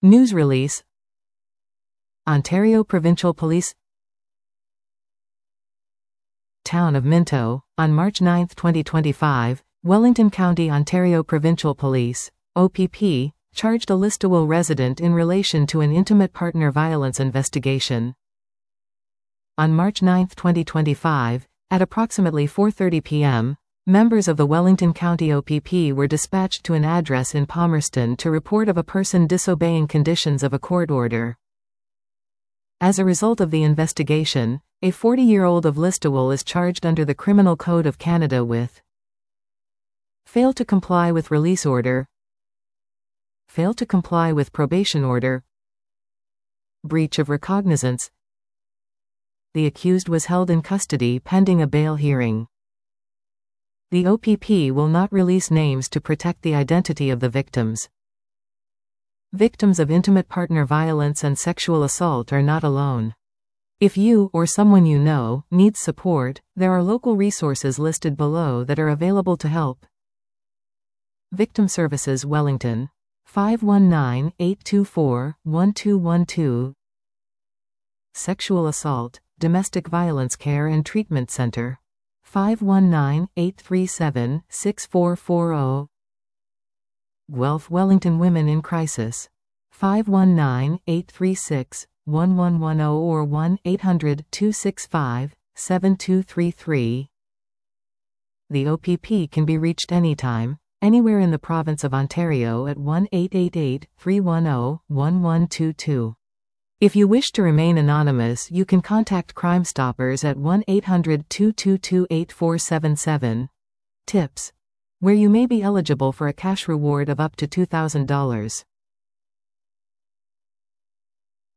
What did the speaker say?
News release. Ontario Provincial Police. Town of Minto, on March 9, 2025, Wellington County, Ontario Provincial Police, OPP, charged a Listowel resident in relation to an intimate partner violence investigation. On March 9, 2025, at approximately 4:30 p.m., members of the Wellington County OPP were dispatched to an address in Palmerston to report of a person disobeying conditions of a court order. As a result of the investigation, a 40-year-old of Listowel is charged under the Criminal Code of Canada with fail to comply with release order, fail to comply with probation order, breach of recognizance. The accused was held in custody pending a bail hearing. The OPP will not release names to protect the identity of the victims. Victims of intimate partner violence and sexual assault are not alone. If you, or someone you know, needs support, there are local resources listed below that are available to help. Victim Services Wellington, 519-824-1212. Sexual Assault, Domestic Violence Care and Treatment Center, 519-837-6440. Guelph Wellington Women in Crisis, 519-836-1110 or 1-800-265-7233. The OPP can be reached anytime, anywhere in the province of Ontario at 1-888-310-1122. If you wish to remain anonymous, you can contact Crime Stoppers at 1-800-222-8477. Tips: where you may be eligible for a cash reward of up to $2,000.